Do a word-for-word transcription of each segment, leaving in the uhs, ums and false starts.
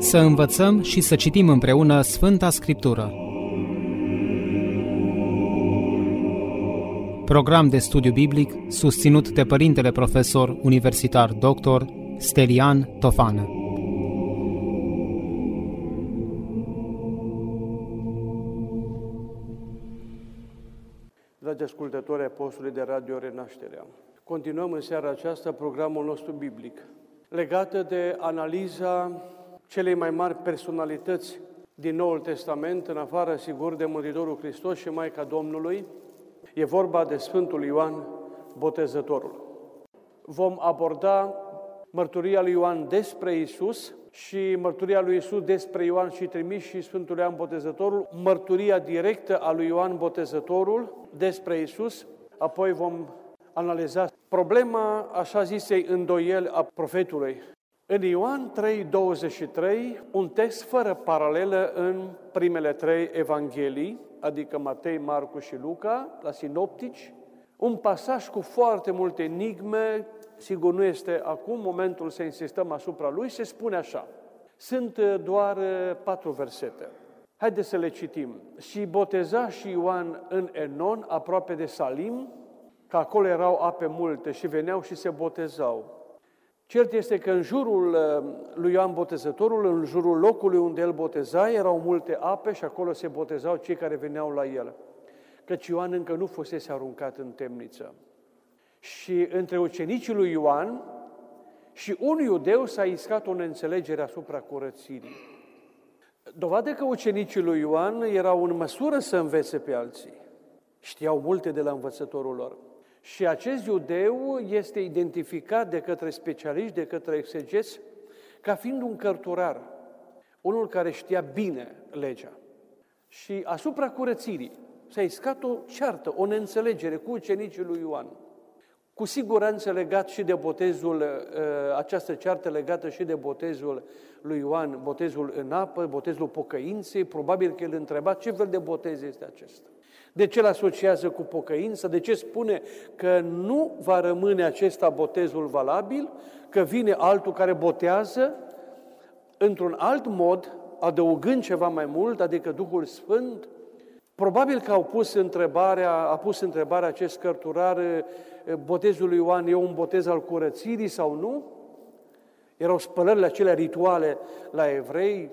Să învățăm și să citim împreună Sfânta Scriptură. Program de studiu biblic susținut de Părintele Profesor Universitar doctor Stelian Tofană. Dragi ascultători ai postului de Radio Renașterea, continuăm în seara aceasta programul nostru biblic, legată de analiza celei mai mari personalități din Noul Testament, în afară, sigur, de Mântuitorul Hristos și Maica Domnului. E vorba de Sfântul Ioan Botezătorul. Vom aborda mărturia lui Ioan despre Iisus și mărturia lui Iisus despre Ioan și trimiși și Sfântul Ioan Botezătorul, mărturia directă a lui Ioan Botezătorul despre Iisus, apoi vom analiza problema așa zisei îndoieli a profetului. În Ioan trei, douăzeci și trei, un text fără paralelă în primele trei evanghelii, adică Matei, Marcu și Luca, la sinoptici, un pasaj cu foarte multe enigme, sigur nu este acum momentul să insistăm asupra lui, se spune așa. Sunt doar patru versete. Haideți să le citim. Și boteza și Ioan în Enon, aproape de Salim, că acolo erau ape multe și veneau și se botezau. Cert este că în jurul lui Ioan Botezătorul, în jurul locului unde el boteza, erau multe ape și acolo se botezau cei care veneau la el. Căci Ioan încă nu fusese aruncat în temniță. Și între ucenicii lui Ioan și un iudeu s-a iscat o neînțelegere asupra curățirii. Dovadă că ucenicii lui Ioan erau în măsură să învețe pe alții. Știau multe de la învățătorul lor. Și acest iudeu este identificat de către specialiști, de către exegeți, ca fiind un cărturar, unul care știa bine legea. Și asupra curățirii s-a iscat o ceartă, o neînțelegere cu ucenicii lui Ioan. Cu siguranță legat și de botezul, această ceartă legată și de botezul lui Ioan, botezul în apă, botezul pocăinței, probabil că el întreba ce fel de botez este acesta. De ce îl asociază cu pocăința? De ce spune că nu va rămâne acesta botezul valabil, că vine altul care botează într-un alt mod, adăugând ceva mai mult, adică Duhul Sfânt? Probabil că au pus întrebarea, a pus întrebarea acest cărturar, botezul lui Ioan e un botez al curățirii sau nu? Erau spălările acelea rituale la evrei.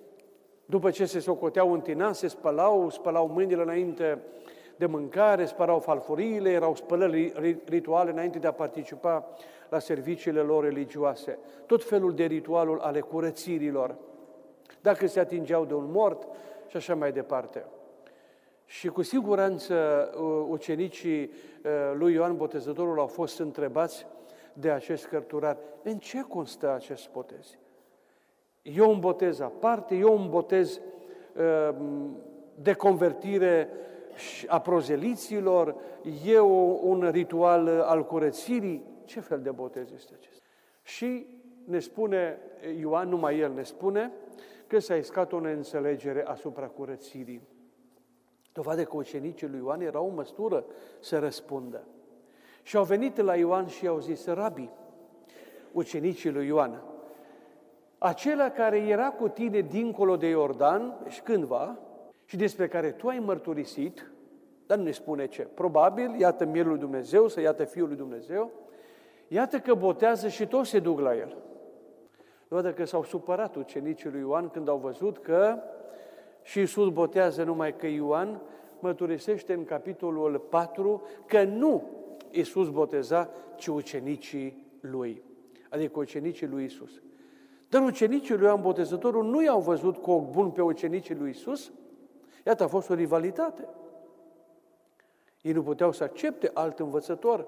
După ce se socoteau în tina, se spălau, spălau mâinile înainte de mâncare, spălau farfuriile, erau spălări rituale înainte de a participa la serviciile lor religioase. Tot felul de ritualuri ale curățirilor. Dacă se atingeau de un mort și așa mai departe. Și cu siguranță ucenicii lui Ioan Botezătorul au fost întrebați de acest cărturar. În ce constă acest botez? E un botez aparte, e un botez de convertire a prozeliților, e un ritual al curățirii. Ce fel de botez este acesta? Și ne spune Ioan, numai el ne spune, că s-a iscat o neînțelegere asupra curățirii. Dovadă că ucenicii lui Ioan erau în măsură să răspundă. Și au venit la Ioan și i-au zis, Rabi, ucenicii lui Ioan, acela care era cu tine dincolo de Iordan, și cândva, și despre care tu ai mărturisit, dar nu ne spune ce, probabil, iată Mielul lui Dumnezeu, să iată Fiul lui Dumnezeu, iată că botează și toți se duc la el. Dovadă că s-au supărat ucenicii lui Ioan când au văzut că și Iisus botează, numai că Ioan mărturisește în capitolul patru că nu Iisus boteza, ci ucenicii lui, adică ucenicii lui Iisus. Dar ucenicii lui Ioan Botezătorul nu i-au văzut cu ochi bun pe ucenicii lui Iisus. Iată, a fost o rivalitate. Ei nu puteau să accepte alt învățător.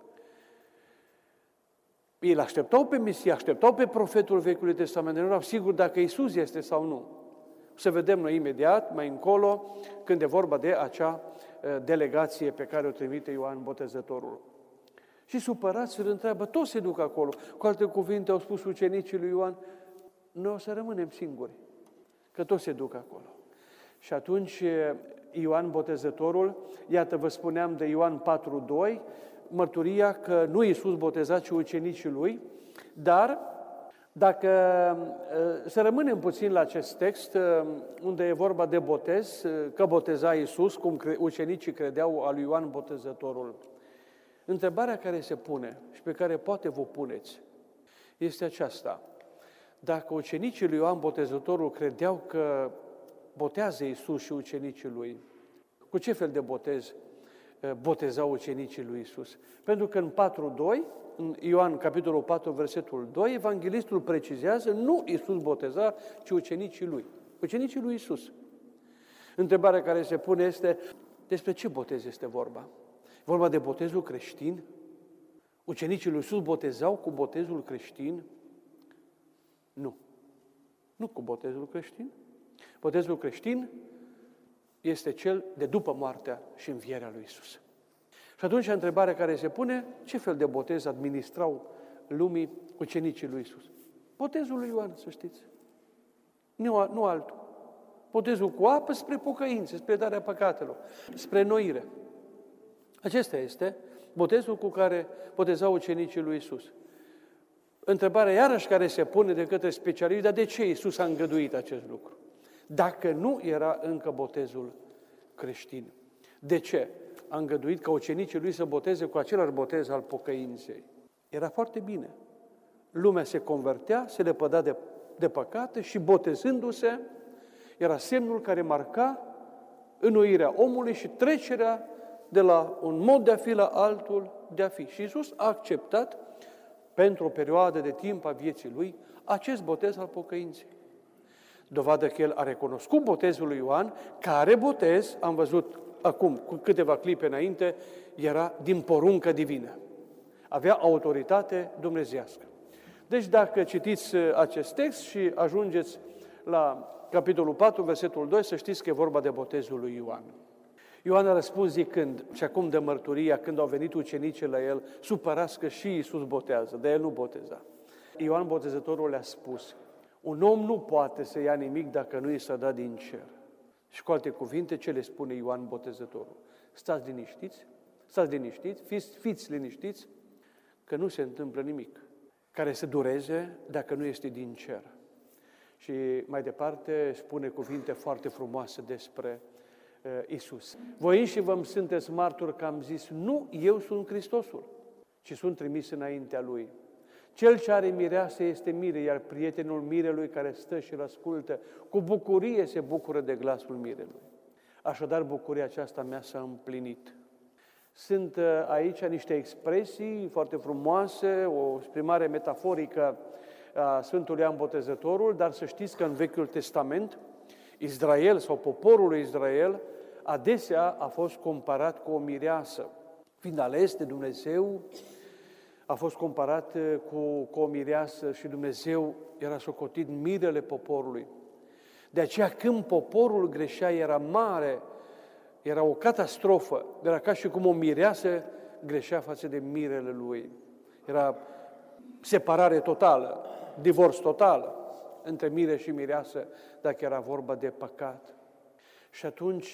Ei îl așteptau pe Mesia, așteptau pe profetul Vechiului Testament, nu erau siguri dacă Iisus este sau nu. Să vedem noi imediat, mai încolo, când e vorba de acea delegație pe care o trimite Ioan Botezătorul. Și supărați îl întreabă, toți se duc acolo. Cu alte cuvinte au spus ucenicii lui Ioan, noi o să rămânem singuri, că toți se duc acolo. Și atunci Ioan Botezătorul, iată vă spuneam de Ioan patru doi, mărturia că nu Iisus boteza, ci ucenicii lui, dar Dacă să rămânem puțin la acest text, unde e vorba de botez, că boteza Iisus, cum ucenicii credeau al lui Ioan Botezătorul, întrebarea care se pune și pe care poate vă puneți este aceasta. Dacă ucenicii lui Ioan Botezătorul credeau că botează Iisus și ucenicii lui, cu ce fel de botez botezau ucenicii lui Iisus? Pentru că în patru doi, în Ioan, capitolul patru, versetul doi, evanghelistul precizează, nu Iisus boteza, ci ucenicii lui. Ucenicii lui Iisus. Întrebarea care se pune este, despre ce botez este vorba? E vorba de botezul creștin? Ucenicii lui Iisus botezau cu botezul creștin? Nu. Nu cu botezul creștin. Botezul creștin este cel de după moartea și învierea lui Iisus. Și atunci întrebarea care se pune, ce fel de botez administrau lumii ucenicii lui Iisus? Botezul lui Ioan, să știți. Nu, nu altul. Botezul cu apă spre pocăință, spre darea păcatelor, spre înnoire. Acesta este botezul cu care botezau ucenicii lui Iisus. Întrebarea iarăși care se pune de către specialiști, dar de ce Iisus a îngăduit acest lucru? Dacă nu era încă botezul creștin. De ce a îngăduit ca ucenicii lui să boteze cu același botez al pocăinței? Era foarte bine. Lumea se convertea, se lepăda de, de păcate și botezându-se era semnul care marca înnoirea omului și trecerea de la un mod de a fi la altul de a fi. Și Iisus a acceptat pentru o perioadă de timp a vieții lui acest botez al pocăinței. Dovadă că el a recunoscut botezul lui Ioan, care botez, am văzut acum, cu câteva clipe înainte, era din poruncă divină. Avea autoritate dumnezeiască. Deci dacă citiți acest text și ajungeți la capitolul patru, versetul doi, să știți că e vorba de botezul lui Ioan. Ioan a răspuns zicând, și acum dă mărturia, când au venit ucenicii la el, supărați că și Iisus botează, dar el nu boteza. Ioan Botezătorul le-a spus, un om nu poate să ia nimic dacă nu i s-a dat din cer. Și cu alte cuvinte, ce le spune Ioan Botezătorul? Stați liniștiți, stați liniștiți, fiți, fiți liniștiți, că nu se întâmplă nimic care să dureze dacă nu este din cer. Și mai departe spune cuvinte foarte frumoase despre uh, Iisus. Voi înși vă sunteți martori că am zis, nu eu sunt Hristosul, ci sunt trimis înaintea Lui. Cel ce are mireasă este mire, iar prietenul mirelui care stă și îl ascultă, cu bucurie se bucură de glasul mirelui. Așadar, bucuria aceasta mea s-a împlinit. Sunt aici niște expresii foarte frumoase, o exprimare metaforică a Sfântului Ioan Botezătorul, dar să știți că în Vechiul Testament, Israel sau poporul lui Israel adesea a fost comparat cu o mireasă. Fiind ales de Dumnezeu, a fost comparat cu, cu o mireasă și Dumnezeu era socotit mirele poporului. De aceea când poporul greșea era mare, era o catastrofă, era ca și cum o mireasă greșea față de mirele lui. Era separare totală, divorț total între mire și mireasă, dacă era vorba de păcat. Și atunci,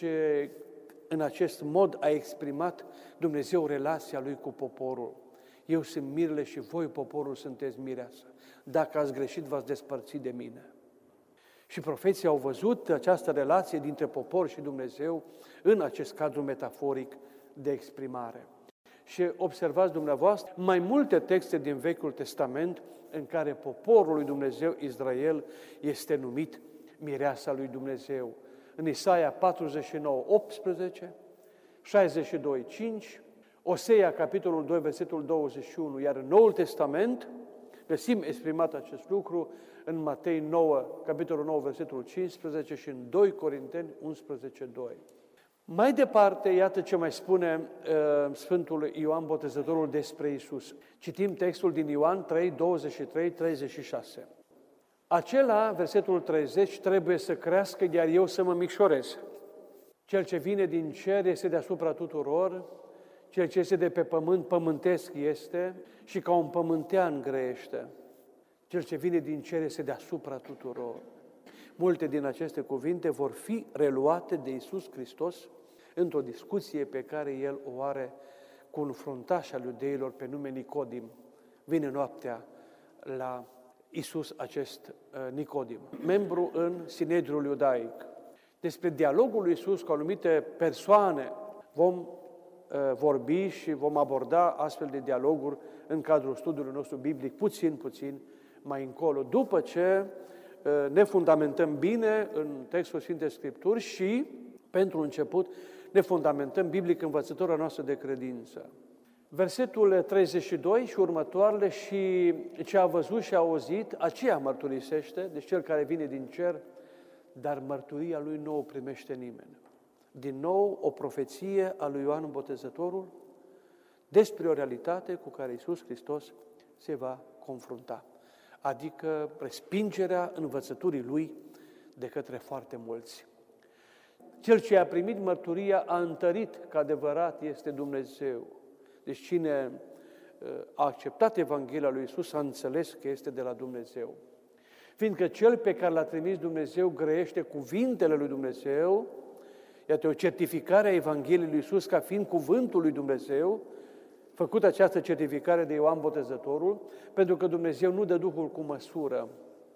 în acest mod a exprimat Dumnezeu relația Lui cu poporul. Eu sunt mirele și voi, poporul, sunteți mireasă. Dacă ați greșit, v-ați despărțit de mine. Și profeții au văzut această relație dintre popor și Dumnezeu în acest cadru metaforic de exprimare. Și observați dumneavoastră mai multe texte din Vechiul Testament în care poporul lui Dumnezeu, Israel, este numit mireasa lui Dumnezeu. În Isaia patruzeci și nouă, optsprezece, șaizeci și doi, cinci, Osea, capitolul doi, versetul douăzeci și unu, iar în Noul Testament găsim exprimat acest lucru în Matei nouă, capitolul nouă, versetul cincisprezece și în doi Corinteni unsprezece, doi. Mai departe, iată ce mai spune uh, Sfântul Ioan Botezătorul despre Iisus. Citim textul din Ioan trei, douăzeci și trei, treizeci și șase. Acela, versetul treizeci, trebuie să crească, iar eu să mă micșorez. Cel ce vine din cer este deasupra tuturor, cel ce este de pe pământ, pământesc este și ca un pământean grăiește. Cel ce vine din cer este deasupra tuturor. Multe din aceste cuvinte vor fi reluate de Iisus Hristos într-o discuție pe care El o are cu un fruntaș al iudeilor pe nume Nicodim. Vine noaptea la Iisus acest Nicodim, membru în Sinedriul Iudaic. Despre dialogul lui Iisus cu anumite persoane vom vorbi și vom aborda astfel de dialoguri în cadrul studiului nostru biblic, puțin, puțin mai încolo, după ce ne fundamentăm bine în textul Sfintei Scripturi și, pentru început, ne fundamentăm biblic învățătura noastră de credință. Versetul treizeci și doi și următoarele: și ce a văzut și a auzit, aceea mărturisește, deci cel care vine din cer, dar mărturia lui nu o primește nimeni. Din nou, o profeție a lui Ioan Botezătorul despre o realitate cu care Iisus Hristos se va confrunta, adică respingerea învățăturii lui de către foarte mulți. Cel ce a primit mărturia a întărit că adevărat este Dumnezeu. Deci cine a acceptat Evanghelia lui Iisus a înțeles că este de la Dumnezeu. Fiindcă cel pe care l-a trimis Dumnezeu grăiește cuvintele lui Dumnezeu, iată o certificare a Evangheliei lui Iisus ca fiind cuvântul lui Dumnezeu, făcut această certificare de Ioan Botezătorul, pentru că Dumnezeu nu dă Duhul cu măsură.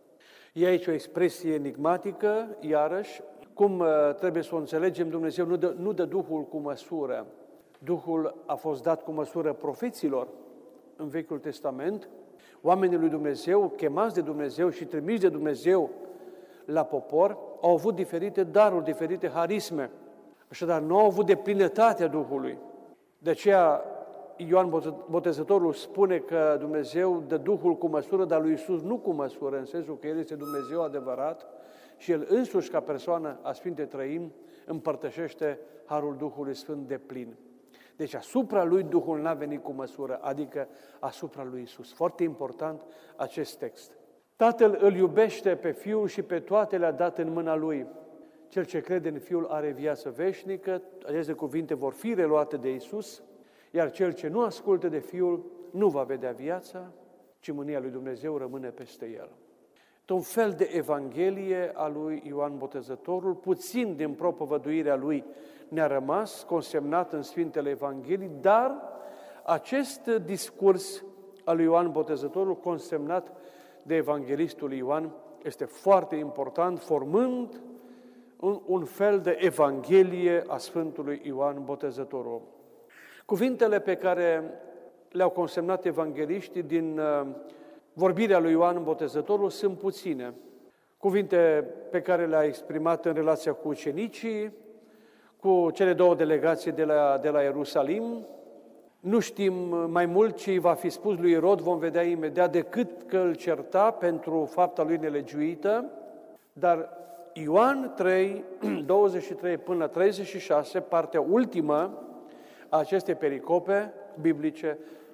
E aici o expresie enigmatică, iarăși, cum trebuie să o înțelegem, Dumnezeu nu dă, nu dă Duhul cu măsură. Duhul a fost dat cu măsură profeților în Vechiul Testament, oamenii lui Dumnezeu, chemați de Dumnezeu și trimiși de Dumnezeu la popor, au avut diferite daruri, diferite harisme. Așadar, nu au avut deplinătatea Duhului. De aceea, Ioan Botezătorul spune că Dumnezeu dă Duhul cu măsură, dar lui Iisus nu cu măsură, în sensul că El este Dumnezeu adevărat și El însuși, ca persoană a Sfintei Trăimi, împărtășește harul Duhului Sfânt de plin. Deci asupra lui Duhul n-a venit cu măsură, adică asupra lui Iisus. Foarte important acest text. Tatăl îl iubește pe Fiul și pe toate le-a dat în mâna Lui. Cel ce crede în Fiul are viață veșnică, aceste cuvinte vor fi reluate de Iisus, iar cel ce nu ascultă de Fiul nu va vedea viața, ci mânia lui Dumnezeu rămâne peste el. Un fel de Evanghelie a lui Ioan Botezătorul, puțin din propovăduirea lui ne-a rămas consemnat în Sfintele Evanghelii, dar acest discurs al lui Ioan Botezătorul, consemnat de evanghelistul Ioan, este foarte important, formând un, un fel de Evanghelie a Sfântului Ioan Botezătorul. Cuvintele pe care le-au consemnat evangeliștii din uh, vorbirea lui Ioan Botezătorul sunt puține. Cuvinte pe care le-a exprimat în relația cu ucenicii, cu cele două delegații de la, de la Ierusalim. Nu știm mai mult ce îi va fi spus lui Irod, vom vedea imediat, decât că îl certa pentru fapta lui nelegiuită, dar Ioan trei, douăzeci și trei până la treizeci și șase, partea ultimă a acestei pericope biblice,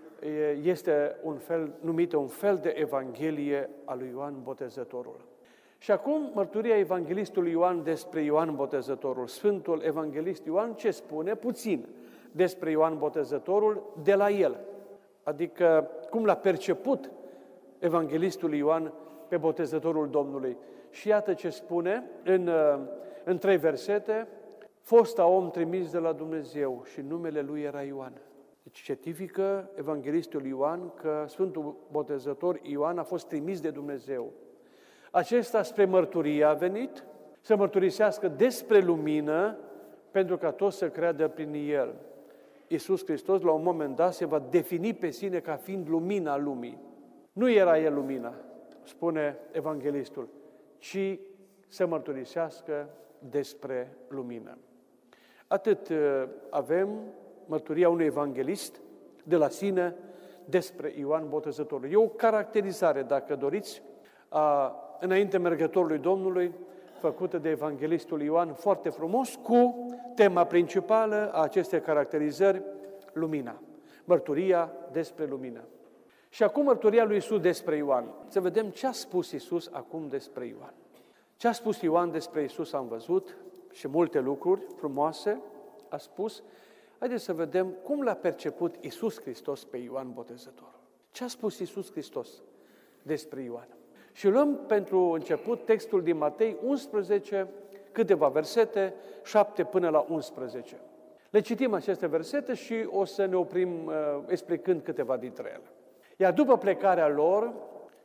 este un fel, numită un fel de Evanghelie a lui Ioan Botezătorul. Și acum mărturia evanghelistului Ioan despre Ioan Botezătorul. Sfântul evanghelist Ioan ce spune? Puțin despre Ioan Botezătorul de la el. Adică cum l-a perceput evanghelistul Ioan pe Botezătorul Domnului. Și iată ce spune în, în trei versete: fosta om trimis de la Dumnezeu și numele lui era Ioan. Deci certifică evanghelistul Ioan că Sfântul Botezător Ioan a fost trimis de Dumnezeu. Acesta spre mărturie a venit, să mărturisească despre lumină, pentru ca toți să creadă prin el. Iisus Hristos, la un moment dat, se va defini pe sine ca fiind lumina lumii. Nu era el lumina, spune evanghelistul, ci să mărturisească despre lumină. Atât avem mărturia unui evanghelist de la sine despre Ioan Botezătorul. E o caracterizare, dacă doriți, a înainte mergătorului Domnului, făcută de evanghelistul Ioan, foarte frumos, cu tema principală a acestei caracterizări, lumina. Mărturia despre lumină. Și acum mărturia lui Iisus despre Ioan. Să vedem ce a spus Iisus acum despre Ioan. Ce a spus Ioan despre Iisus am văzut și multe lucruri frumoase a spus. Haideți să vedem cum l-a perceput Iisus Hristos pe Ioan Botezătorul. Ce a spus Iisus Hristos despre Ioan? Și luăm pentru început textul din Matei unsprezece, câteva versete, șapte până la unsprezece. Le citim aceste versete și o să ne oprim uh, explicând câteva dintre ele. Iar după plecarea lor,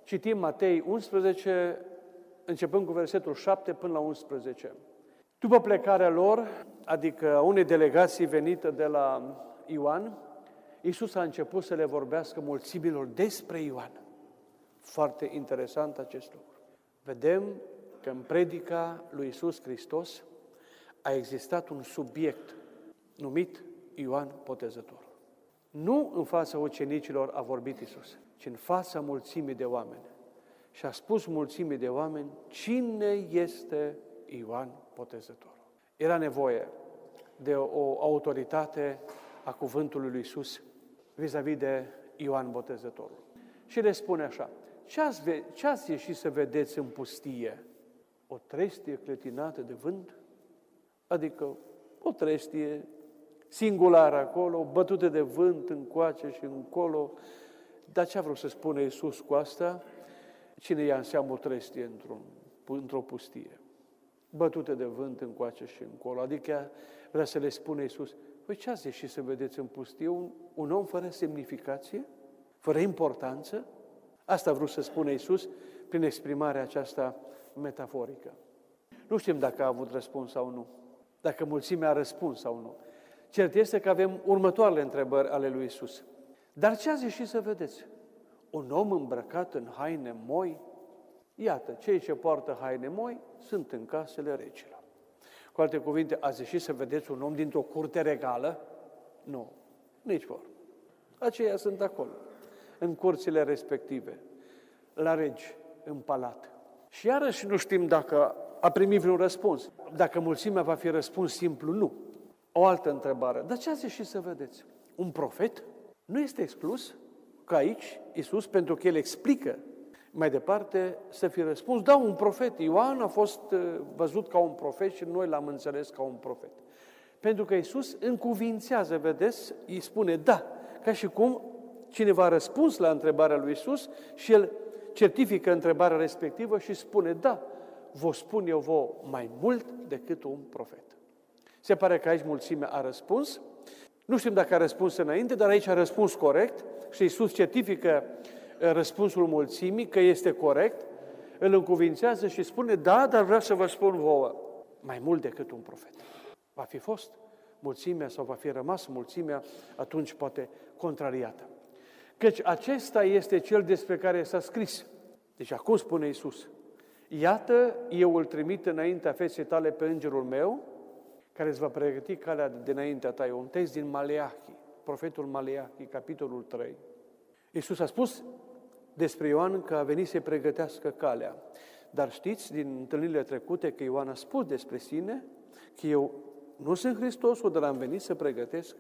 Citim Matei unsprezece, începând cu versetul șapte până la unsprezece. După plecarea lor, adică unei delegații venite de la Ioan, Iisus a început să le vorbească mulțimilor despre Ioan. Foarte interesant acest lucru. Vedem că în predica lui Iisus Hristos a existat un subiect numit Ioan Botezătorul. Nu în fața ucenicilor a vorbit Iisus, ci în fața mulțimii de oameni. Și a spus mulțimii de oameni cine este Ioan Botezătorul. Era nevoie de o autoritate a cuvântului lui Iisus vis-a-vis de Ioan Botezătorul. Și le spune așa, ce ați, ve- ce ați ieșit să vedeți în pustie? O trestie clătinată de vânt? Adică o trestie singulară acolo, bătută de vânt încoace și încolo. Dar ce a vrut să spună Iisus cu asta? Cine ia în seamă o trestie într-un, într-o pustie? Bătută de vânt încoace și încolo. Adică vrea să le spune Iisus, păi ce ați ieșit să vedeți în pustie? Un, un om fără semnificație? Fără importanță? Asta a vrut să spună Iisus prin exprimarea aceasta metaforică. Nu știm dacă a avut răspuns sau nu, dacă mulțimea a răspuns sau nu. Cert este că avem următoarele întrebări ale lui Iisus. Dar ce ați ieșit să vedeți? Un om îmbrăcat în haine moi? Iată, cei ce poartă haine moi sunt în casele regilor. Cu alte cuvinte, ați ieșit să vedeți un om dintr-o curte regală? Nu, nici vor. Aceia sunt acolo, în curțile respective, la regi, în palat. Și iarăși nu știm dacă a primit vreun răspuns. Dacă mulțimea va fi răspuns simplu, nu. O altă întrebare. Dar ce ați ieșit să vedeți? Un profet? Nu este exclus că aici Iisus, pentru că El explică mai departe, să fi răspuns, da, un profet. Ioan a fost văzut ca un profet și noi l-am înțeles ca un profet. Pentru că Iisus încuvințează, vedeți, îi spune da, ca și cum cineva a răspuns la întrebarea lui Iisus și El certifică întrebarea respectivă și spune da, vă spun eu vouă mai mult decât un profet. Se pare că aici mulțimea a răspuns. Nu știm dacă a răspuns înainte, dar aici a răspuns corect și Iisus certifică răspunsul mulțimii că este corect, îl încuvințează și spune da, dar vreau să vă spun vouă mai mult decât un profet. Va fi fost mulțimea sau va fi rămas mulțimea atunci poate contrariată. Căci acesta este cel despre care s-a scris. Deci acum spune Iisus, iată, eu îl trimit înaintea feței tale pe îngerul meu, care îți va pregăti calea dinaintea ta. E un text din Maleahi, profetul Maleahi, capitolul trei. Iisus a spus despre Ioan că a venit să-i pregătească calea. Dar știți din întâlnirile trecute că Ioan a spus despre sine că eu nu sunt Hristosul, dar am venit să pregătesc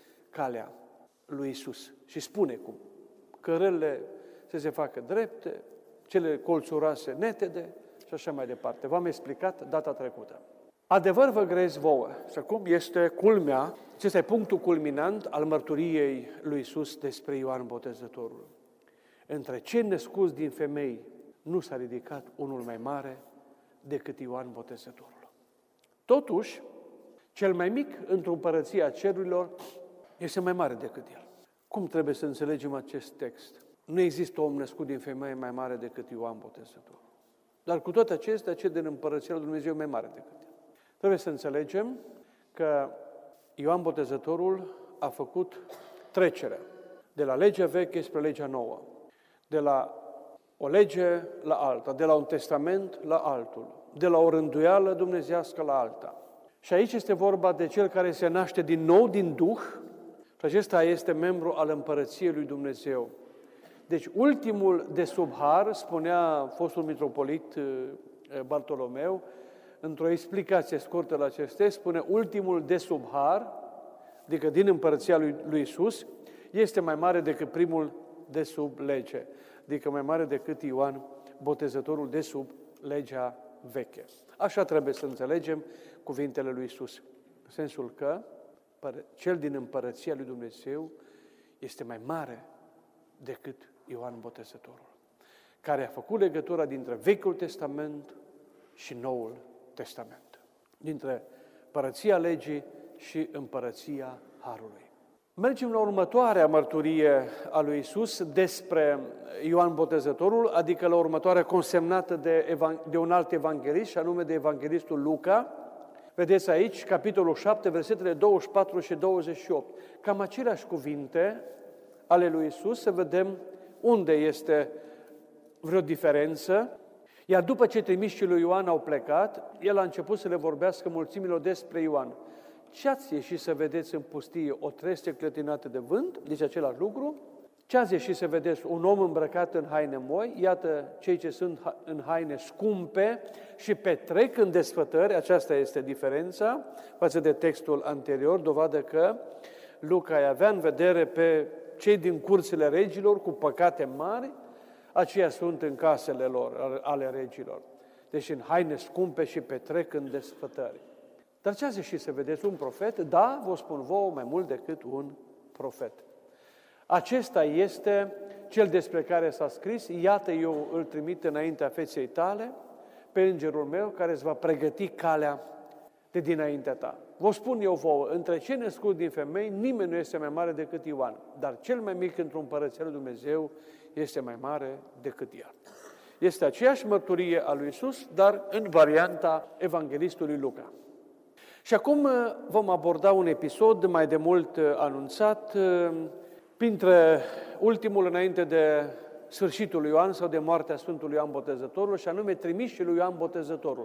calea lui Iisus. Și spune cum. Cărările să se facă drepte, cele colțuroase netede și așa mai departe. V-am explicat data trecută. Adevăr vă grăiesc vouă. Și acum este culmea, acesta e punctul culminant al mărturiei lui Iisus despre Ioan Botezătorul. Între cei născuți din femei nu s-a ridicat unul mai mare decât Ioan Botezătorul. Totuși, cel mai mic într-o împărăție a cerurilor este mai mare decât el. Cum trebuie să înțelegem acest text? Nu există om născut din femeie mai mare decât Ioan Botezătorul. Dar cu toate acestea, cel din împărăția lui Dumnezeu e mai mare decât el. Trebuie să înțelegem că Ioan Botezătorul a făcut trecerea de la legea veche spre legea nouă, de la o lege la alta, de la un testament la altul, de la o rânduială dumnezeiască la alta. Și aici este vorba de cel care se naște din nou din Duh și acesta este membru al împărăției lui Dumnezeu. Deci ultimul de sub har, spunea fostul mitropolit Bartolomeu, într-o explicație scurtă la acest text, spune ultimul de sub har, adică din împărăția lui, lui Iisus, este mai mare decât primul de sub lege, adică mai mare decât Ioan Botezătorul de sub legea veche. Așa trebuie să înțelegem cuvintele lui Iisus, în sensul că cel din împărăția lui Dumnezeu este mai mare decât Ioan Botezătorul, care a făcut legătura dintre Vechiul Testament și Noul Testament, dintre împărăția legii și împărăția harului. Mergem la următoarea mărturie a lui Iisus despre Ioan Botezătorul, adică la următoarea consemnată de, de un alt evanghelist, și anume de evanghelistul Luca. Vedeți aici, capitolul șapte, versetele douăzeci și patru și douăzeci și opt. Cam aceleași cuvinte ale lui Iisus, să vedem unde este vreo diferență. Iar după ce trimișii lui Ioan au plecat, el a început să le vorbească mulțimilor despre Ioan. Ce ați ieșit să vedeți în pustie? O trestie clătinată de vânt? Deci același lucru. Ce ați ieșit să vedeți? Un om îmbrăcat în haine moi? Iată, cei ce sunt în haine scumpe și petrec în desfătări. Aceasta este diferența față de textul anterior, dovadă că Luca îi avea în vedere pe cei din curțile regilor cu păcate mari, aceia sunt în casele lor, ale regilor. Deci în haine scumpe și petrec în desfătări. Dar ce ați ieșit să vedeți? Un profet? Da, vă spun vouă, mai mult decât un profet. Acesta este cel despre care s-a scris: iată, eu îl trimit înaintea feței tale, pe îngerul meu, care îți va pregăti calea de dinaintea ta. Vă spun eu vouă, între cei născuți din femei, nimeni nu este mai mare decât Ioan, dar cel mai mic într-un împărăția lui Dumnezeu este mai mare decât el. Este aceeași mărturie a lui Iisus, dar în varianta evanghelistului Luca. Și acum vom aborda un episod mai de mult anunțat, printre ultimul înainte de sfârșitul lui Ioan sau de moartea Sfântului Ioan Botezătorul, și anume trimișii lui Ioan Botezătorul.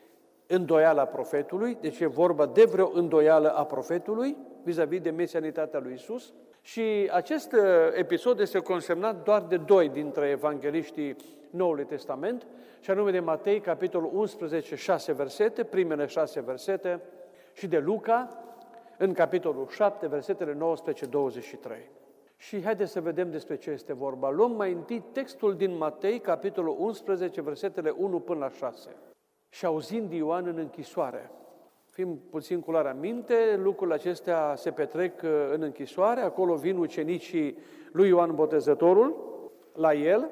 Îndoiala profetului, deci e vorba de vreo îndoială a profetului vis-a-vis de mesianitatea lui Iisus. Și acest episod este consemnat doar de doi dintre evangeliștii Noului Testament, și anume de Matei, capitolul unsprezece, șase versete, primele șase versete, și de Luca, în capitolul șapte, versetele nouăsprezece douăzeci și trei. Și haideți să vedem despre ce este vorba. Luăm mai întâi textul din Matei, capitolul unsprezece, versetele unu până la șase. Și auzind Ioan în închisoare. Fim puțin cu luarea minte, lucrurile acestea se petrec în închisoare, acolo vin ucenicii lui Ioan Botezătorul la el,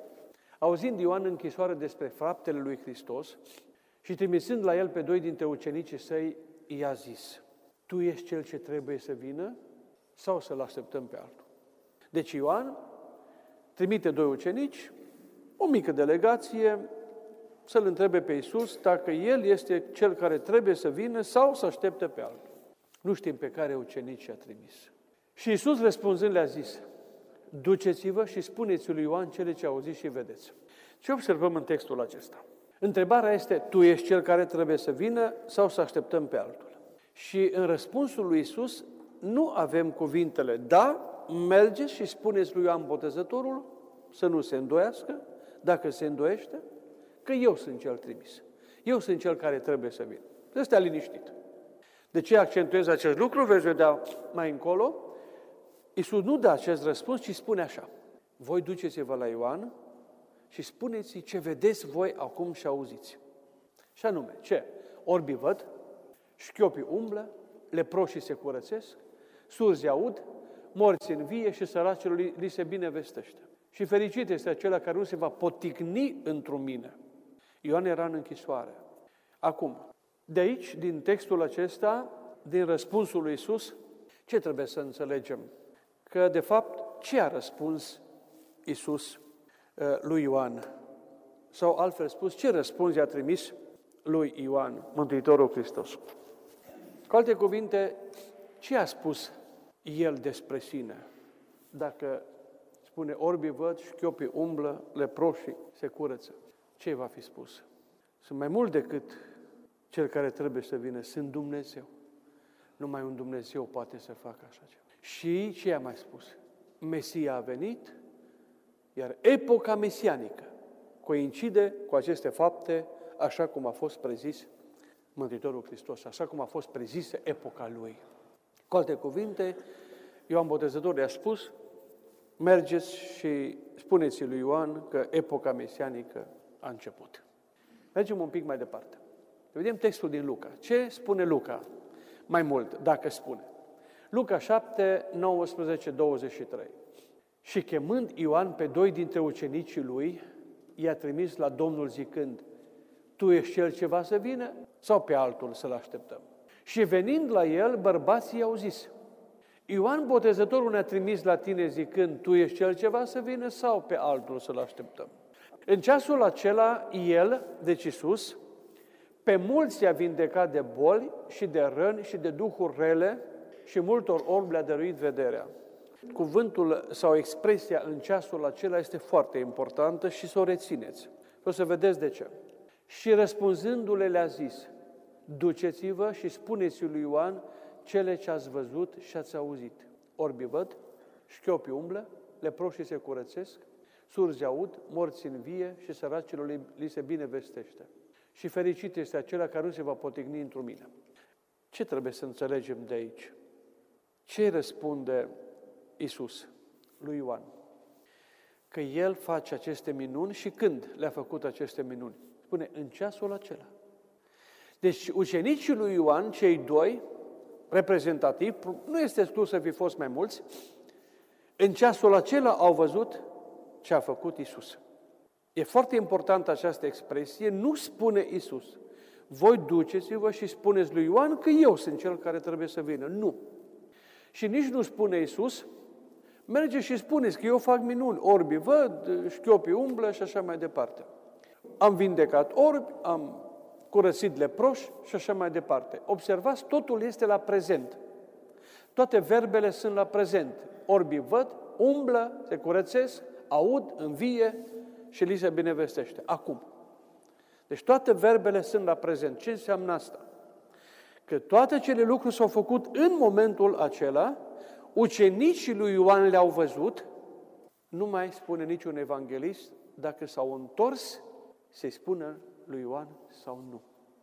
auzind Ioan în închisoare despre faptele lui Hristos și trimisând la el pe doi dintre ucenicii săi, i-a zis: tu ești cel ce trebuie să vină sau să-l așteptăm pe altul? Deci Ioan trimite doi ucenici, o mică delegație, să-l întrebe pe Iisus dacă el este cel care trebuie să vină sau să aștepte pe altul. Nu știm pe care ucenici a trimis. Și Iisus răspunzând le-a zis: duceți-vă și spuneți lui Ioan cele ce auziți și vedeți. Ce observăm în textul acesta? Întrebarea este: tu ești cel care trebuie să vină sau să așteptăm pe altul? Și în răspunsul lui Iisus nu avem cuvintele: da, mergeți și spuneți lui Ioan Botezătorul să nu se îndoiască, dacă se îndoiește, că eu sunt cel trimis. Eu sunt cel care trebuie să vin. Să stea liniștit. De ce accentuez acest lucru? Veți vedea mai încolo. Iisus nu dă acest răspuns, ci spune așa: voi duceți-vă la Ioan și spuneți-i ce vedeți voi acum și auziți. Și anume, ce? Orbii văd, șchiopii umblă, leproșii se curățesc, surzi aud, morți învie și săracilor li, li se binevestește. Și fericit este acela care nu se va poticni într-un mine. Ioan era în închisoare. Acum, de aici, din textul acesta, din răspunsul lui Iisus, ce trebuie să înțelegem? Că, de fapt, ce a răspuns Iisus lui Ioan? Sau, altfel spus, ce răspuns i-a trimis lui Ioan, Mântuitorul Hristos? Cu alte cuvinte, ce a spus el despre sine? Dacă spune orbii văd, șchiopii umblă, leproșii se curăță, ce va fi spus? Sunt mai mult decât cel care trebuie să vină, sunt Dumnezeu. Numai un Dumnezeu poate să facă așa ceva. Și ce a mai spus? Mesia a venit, iar epoca mesianică coincide cu aceste fapte, așa cum a fost prezis Mântuitorul Hristos, așa cum a fost prezisă epoca Lui. Cu alte cuvinte, Ioan Botezătorul i-a spus: mergeți și spuneți lui Ioan că epoca mesianică a început. Mergem un pic mai departe. Vedem textul din Luca. Ce spune Luca? Mai mult, dacă spune. Luca șapte, nouăsprezece, douăzeci și trei. Și chemând Ioan pe doi dintre ucenicii lui, i-a trimis la Domnul zicând: tu ești cel ce va să vină sau pe altul să-l așteptăm? Și venind la el, bărbații i-au zis: Ioan Botezătorul ne-a trimis la tine zicând, tu ești cel ce va să vină sau pe altul să-l așteptăm? În ceasul acela, el, deci Iisus, pe mulți i-a vindecat de boli și de răni și de duhuri rele și multor orbi le-a dăruit vederea. Cuvântul sau expresia în ceasul acela este foarte importantă și să o rețineți. O să vedeți de ce. Și răspunzându-le le-a zis, duceți-vă și spuneți lui Ioan cele ce ați văzut și ați auzit. Orbii văd, șchiopii umblă, leproșii se curățesc, surzi aud, morți învie și săracilor li se binevestește. Și fericit este acela care nu se va potigni într-o mină. Ce trebuie să înțelegem de aici? Ce răspunde Iisus lui Ioan? Că El face aceste minuni și când le-a făcut aceste minuni? Spune, în ceasul acela. Deci ucenicii lui Ioan, cei doi, reprezentativ, nu este exclus să fi fost mai mulți, în ceasul acela au văzut ce a făcut Iisus. E foarte importantă această expresie, nu spune Iisus, voi duceți-vă și spuneți lui Ioan că eu sunt cel care trebuie să vină. Nu. Și nici nu spune Iisus, merge și spuneți că eu fac minuni, orbii văd, șchiopii umblă și așa mai departe. Am vindecat orbi, am curățit leproși și așa mai departe. Observați, totul este la prezent. Toate verbele sunt la prezent. Orbii văd, umblă, se curățesc, aud, învie și li se binevestește. Acum. Deci toate verbele sunt la prezent. Ce înseamnă asta? Că toate cele lucruri s-au făcut în momentul acela, ucenicii lui Ioan le-au văzut, nu mai spune niciun evanghelist, dacă s-au întors, să-i spună lui Ioan sau nu.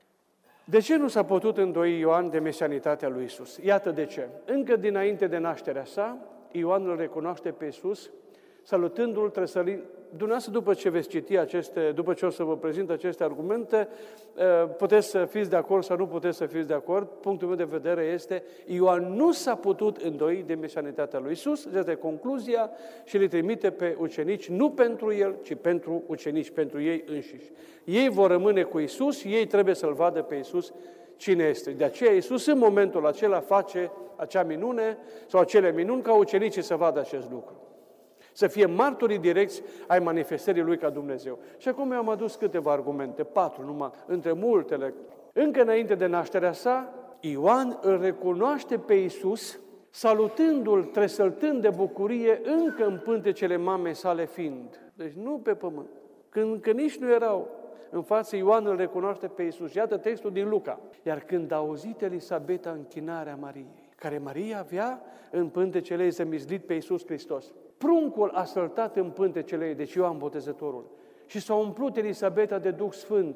De ce nu s-a putut îndoi Ioan de mesianitatea lui Iisus? Iată de ce. Încă dinainte de nașterea sa, Ioan îl recunoaște pe Iisus, salutându-l trăsărind. Dumneavoastră, după ce veți citi aceste, după ce o să vă prezint aceste argumente, puteți să fiți de acord sau nu puteți să fiți de acord. Punctul meu de vedere este, Ioan nu s-a putut îndoi de mesianitatea lui Iisus, asta e concluzia, și le trimite pe ucenici, nu pentru el, ci pentru ucenici, pentru ei înșiși. Ei vor rămâne cu Iisus, ei trebuie să-L vadă pe Iisus cine este. De aceea Iisus în momentul acela face acea minune sau acele minuni ca ucenicii să vadă acest lucru. Să fie martorii direcți ai manifestării Lui ca Dumnezeu. Și acum eu am adus câteva argumente, patru numai, între multele. Încă înainte de nașterea sa, Ioan îl recunoaște pe Iisus, salutându-l, tresăltând de bucurie, încă în pântecele mamei sale fiind. Deci nu pe pământ. Când, când nici nu erau în față, Ioan îl recunoaște pe Iisus. Iată textul din Luca. Iar când a auzit Elisabeta închinarea Mariei, care Maria avea în pântecele ei zămislit pe Iisus Hristos, pruncul a săltat în pântecele ei, deci Ioan Botezătorul, și s-a umplut Elisabeta de Duh Sfânt,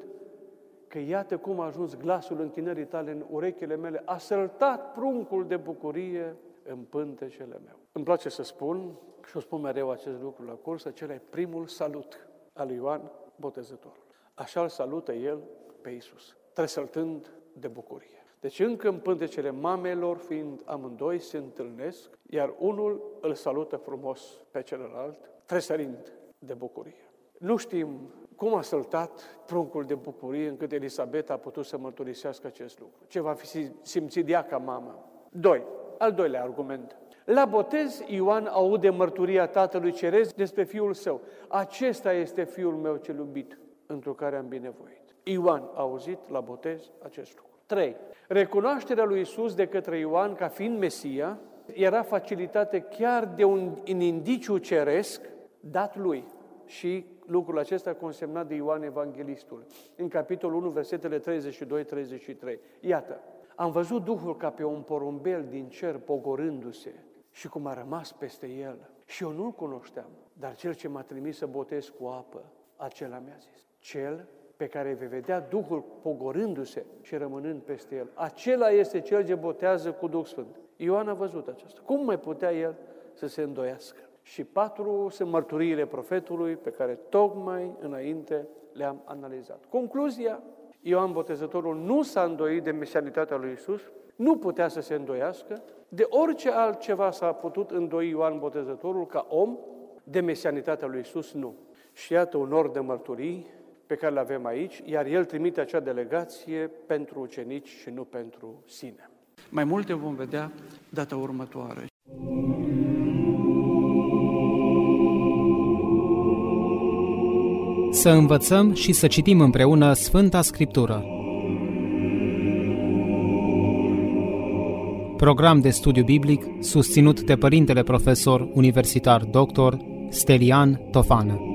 că iată cum a ajuns glasul închinării tale în urechile mele, a săltat pruncul de bucurie în pântecele meu. Îmi place să spun, și o spun mereu acest lucru la curs, acela e primul salut al lui Ioan Botezătorul. Așa îl salută el pe Iisus, tresăltând de bucurie. Deci încă în pântecele mamelor, fiind amândoi, se întâlnesc, iar unul îl salută frumos pe celălalt, tresărind de bucurie. Nu știm cum a săltat pruncul de bucurie încât Elisabeta a putut să mărturisească acest lucru. Ce va fi simțit ea ca mamă. Doi. Al doilea argument. La botez, Ioan aude mărturia Tatălui Ceresc despre Fiul Său. Acesta este Fiul meu cel iubit, întru care am binevoit. Ioan a auzit la botez acest lucru. trei. Recunoașterea lui Iisus de către Ioan ca fiind Mesia era facilitate chiar de un indiciu ceresc dat lui. Și lucrul acesta consemnat de Ioan Evanghelistul. În capitolul unu, versetele treizeci și doi treizeci și trei. Iată, am văzut Duhul ca pe un porumbel din cer pogorându-se și cum a rămas peste el. Și eu nu-l cunoșteam, dar cel ce m-a trimis să botez cu apă, acela mi-a zis. Cel pe care vei vedea Duhul pogorându-se și rămânând peste el. Acela este cel ce botează cu Duh Sfânt. Ioan a văzut aceasta. Cum mai putea el să se îndoiască? Și patru sunt mărturiile profetului pe care tocmai înainte le-am analizat. Concluzia, Ioan Botezătorul nu s-a îndoit de mesianitatea lui Iisus, nu putea să se îndoiască, de orice altceva s-a putut îndoi Ioan Botezătorul ca om, de mesianitatea lui Iisus nu. Și iată un or de mărturii pe care le avem aici, iar el trimite acea delegație pentru ucenici și nu pentru sine. Mai multe vom vedea data următoare. Să învățăm și să citim împreună Sfânta Scriptură. Program de studiu biblic susținut de Părintele Profesor Universitar doctor Stelian Tofană.